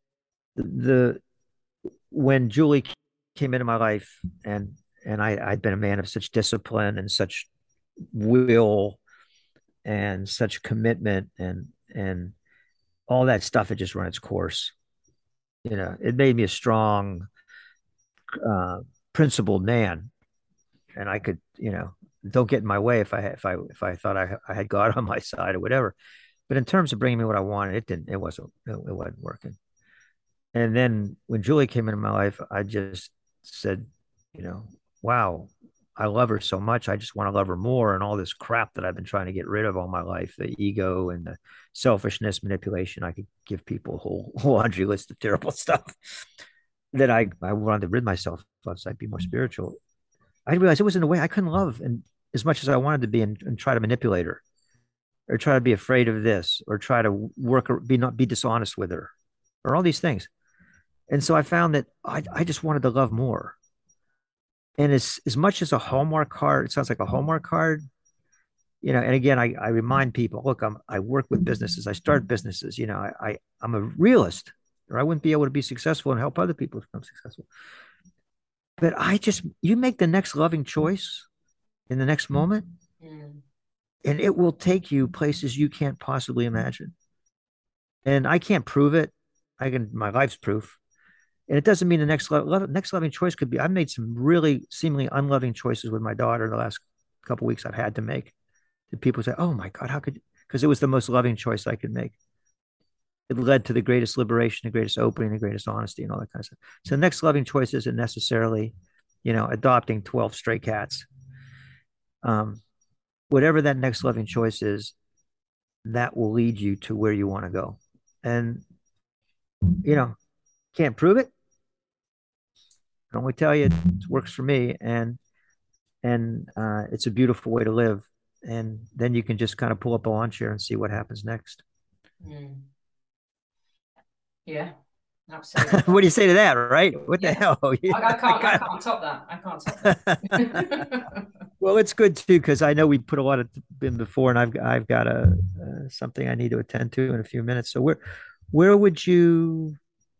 the when Julie came into my life, and and I, I'd been a man of such discipline and such will and such commitment and and all that stuff had just run its course. You know, it made me a strong, uh, principled man, and I could, you know, don't get in my way if I if I if I thought I I had God on my side or whatever. But in terms of bringing me what I wanted, it didn't. It wasn't. It, wasn't working. And then when Julie came into my life, I just said, you know, wow, I love her so much. I just want to love her more. And all this crap that I've been trying to get rid of all my life, the ego and the selfishness, manipulation, I could give people a whole, whole laundry list of terrible stuff that I, I wanted to rid myself of so I'd be more spiritual. I realized it was in a way I couldn't love and as much as I wanted to be and, and try to manipulate her or try to be afraid of this or try to work or be not be dishonest with her or all these things. And so I found that I, I just wanted to love more. And as, as much as a Hallmark card, it sounds like a Hallmark card, you know, and again, I, I remind people, look, I'm, I work with businesses. I start businesses, you know, I, I, I'm a realist or I wouldn't be able to be successful and help other people become successful. But I just, you make the next loving choice in the next moment, mm. and it will take you places you can't possibly imagine. And I can't prove it. I can, my life's proof. And it doesn't mean the next lo- next loving choice could be. I've made some really seemingly unloving choices with my daughter the last couple of weeks. I've had to make. That people say, "Oh my God, how could?" Because it was the most loving choice I could make. It led to the greatest liberation, the greatest opening, the greatest honesty, and all that kind of stuff. So the next loving choice isn't necessarily, you know, adopting twelve stray cats. Um, Whatever that next loving choice is, that will lead you to where you want to go. And, you know, can't prove it. I can only tell you it works for me. And, and uh, it's a beautiful way to live. And then you can just kind of pull up a lawn chair and see what happens next. Mm. Yeah, absolutely. What do you say to that? Right? What the Yeah, hell? I, I I can't, I got. can't top that. I can't top that. Well, it's good too because I know we put a lot of in before, and I've I've got a uh, something I need to attend to in a few minutes. So where where would you?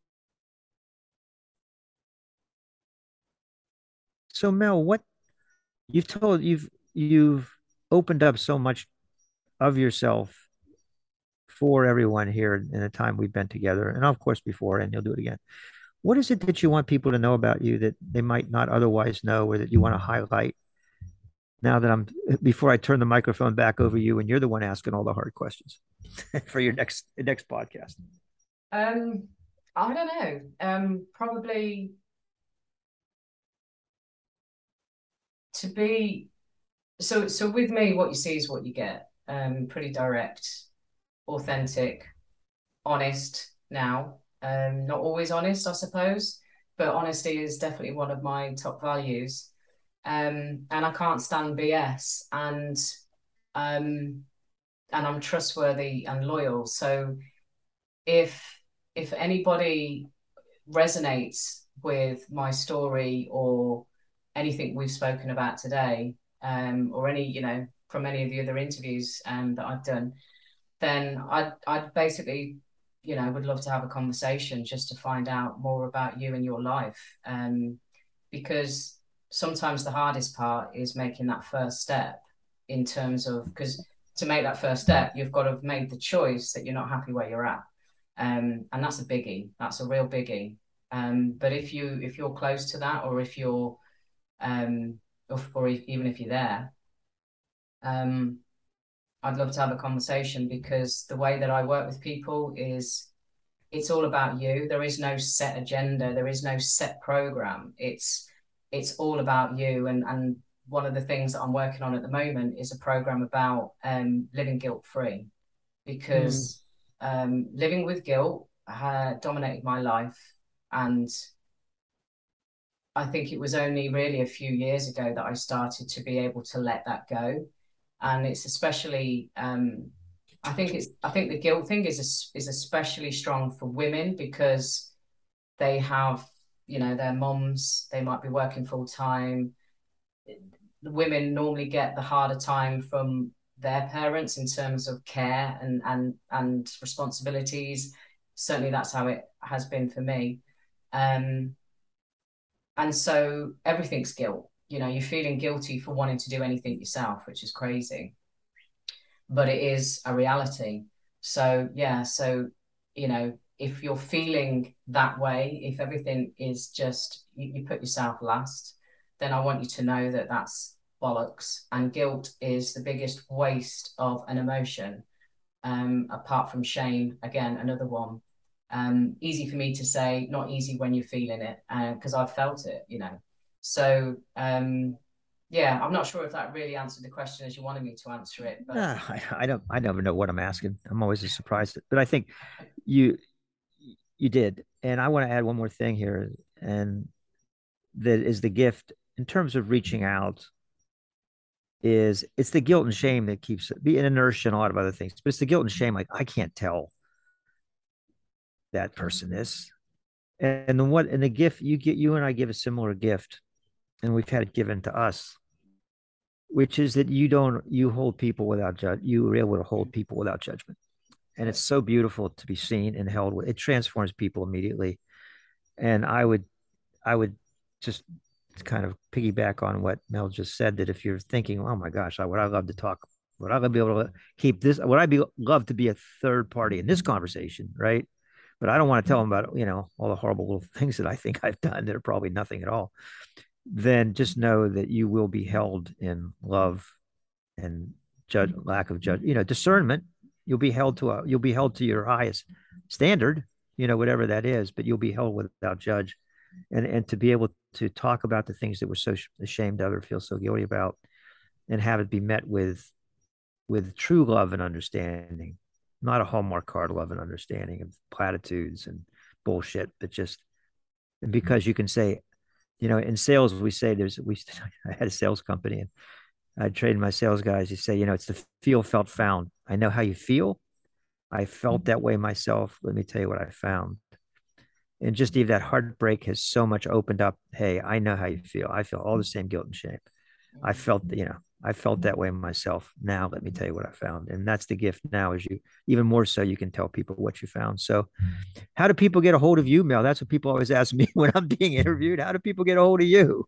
So Mel, what you've told you've you've opened up so much of yourself for everyone here in the time we've been together, and of course before, and you'll do it again. What is it that you want people to know about you that they might not otherwise know, or that you want to highlight now that I'm before I turn the microphone back over you and you're the one asking all the hard questions for your next next podcast? Um, I don't know. Um, probably to be so so with me, what you see is what you get. Um, pretty direct, authentic, honest now. Um, not always honest, I suppose, but honesty is definitely one of my top values. Um, and I can't stand B S, and um, and I'm trustworthy and loyal. So if if anybody resonates with my story or anything we've spoken about today, um, or any, you know, from any of the other interviews um, that I've done, then I'd, I'd basically, you know, would love to have a conversation just to find out more about you and your life. Um, because sometimes the hardest part is making that first step in terms of, because to make that first step, you've got to have made the choice that you're not happy where you're at. Um, and that's a biggie. That's a real biggie. Um, but if you if you're close to that, or if you're um, or, or if, even if you're there, um, I'd love to have a conversation because the way that I work with people is it's all about you. There is no set agenda. There is no set program. It's it's all about you. And and one of the things that I'm working on at the moment is a program about um, living guilt free, Mm. because um, living with guilt had dominated my life, and I think it was only really a few years ago that I started to be able to let that go. And it's especially, um, I think it's, I think the guilt thing is is especially strong for women because they have, you know, their moms, they might be working full time. The women normally get the harder time from their parents in terms of care and and and responsibilities. Certainly, that's how it has been for me. Um, and so everything's guilt. You know, you're feeling guilty for wanting to do anything yourself, which is crazy, but it is a reality. So, yeah, so, you know, if you're feeling that way, if everything is just you, you put yourself last, then I want you to know that that's bollocks. And guilt is the biggest waste of an emotion, um, apart from shame. Again, another one. Um, easy for me to say, not easy when you're feeling it, because uh, I've felt it, you know. So, um, yeah, I'm not sure if that really answered the question as you wanted me to answer it, but Nah, I, I don't. I never know what I'm asking. I'm always surprised, but I think you you did. And I want to add one more thing here, and that is the gift in terms of reaching out. Is it's the guilt and shame that keeps be an inertia and a lot of other things, but it's the guilt and shame. Like I can't tell that person this, and then what? And the gift you get, you and I give a similar gift, and we've had it given to us, which is that you don't you hold people without judge. You are able to hold people without judgment, and yeah. it's so beautiful to be seen and held with. It transforms people immediately. And I would I would just kind of piggyback on what Mel just said, that if you're thinking, oh my gosh, I would I love to talk, would I be able to keep this? Would I be love to be a third party in this conversation, right? but I don't want to tell them about, you know, all the horrible little things that I think I've done that are probably nothing at all. Then just know that you will be held in love and judge lack of judge, you know, discernment. You'll be held to a, you'll be held to your highest standard, you know, whatever that is, but you'll be held without judge. And, and to be able to talk about the things that we're so ashamed of or feel so guilty about and have it be met with, with true love and understanding, not a Hallmark card love and understanding of platitudes and bullshit, but just because you can say, you know, in sales, we say there's, we, I had a sales company and I trained my sales guys. You say, you know, it's the feel, felt, found. I know how you feel. I felt that way myself. Let me tell you what I found. And just even that heartbreak has so much opened up. Hey, I know how you feel. I feel all the same guilt and shame. I felt, you know, I felt that way myself. Now, let me tell you what I found. And that's the gift now is you, even more so, you can tell people what you found. So how do people get a hold of you, Mel? That's what people always ask me when I'm being interviewed. How do people get a hold of you?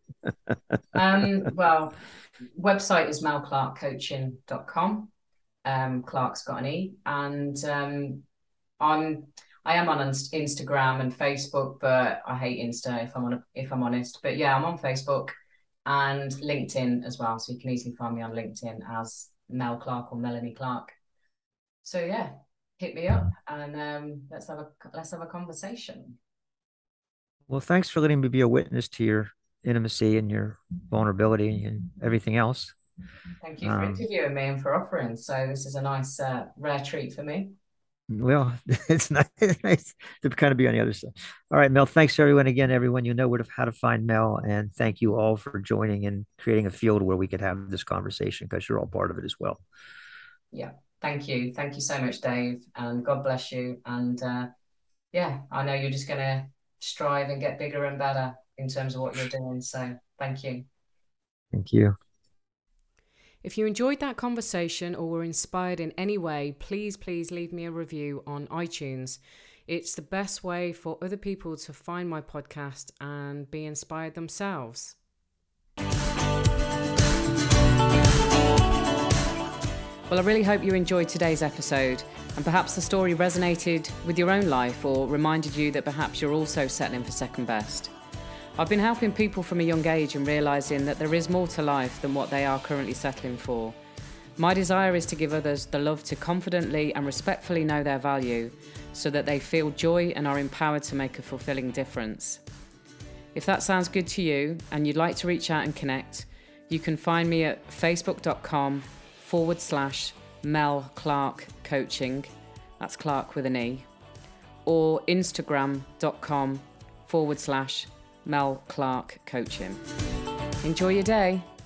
um, well, website is mel clark coaching dot com. Um, Clark's got an E. And um, I'm, I am on Instagram and Facebook, but I hate Insta if I'm on, if I'm honest. But yeah, I'm on Facebook and LinkedIn as well. So you can easily find me on LinkedIn as Mel Clark or Melanie Clark. So yeah, hit me up and um, let's have a let's have a conversation. Well, thanks for letting me be a witness to your intimacy and your vulnerability and everything else. Thank you for um, interviewing me and for offering. So this is a nice, uh, rare treat for me. Well, it's nice, it's nice to kind of be on the other side. All right, Mel, thanks everyone again, everyone. You know where to, how to find Mel. And thank you all for joining and creating a field where we could have this conversation because you're all part of it as well. Yeah, thank you. Thank you so much, Dave. And God bless you. And uh, yeah, I know you're just going to strive and get bigger and better in terms of what you're doing. So thank you. Thank you. If you enjoyed that conversation or were inspired in any way, please, please leave me a review on iTunes. It's the best way for other people to find my podcast and be inspired themselves. Well, I really hope you enjoyed today's episode and perhaps the story resonated with your own life or reminded you that perhaps you're also settling for second best. I've been helping people from a young age and realising that there is more to life than what they are currently settling for. My desire is to give others the love to confidently and respectfully know their value so that they feel joy and are empowered to make a fulfilling difference. If that sounds good to you and you'd like to reach out and connect, you can find me at facebook.com forward slash Mel Clark Coaching, that's Clark with an E, or instagram.com forward slash Mel Clark Coaching. Enjoy your day.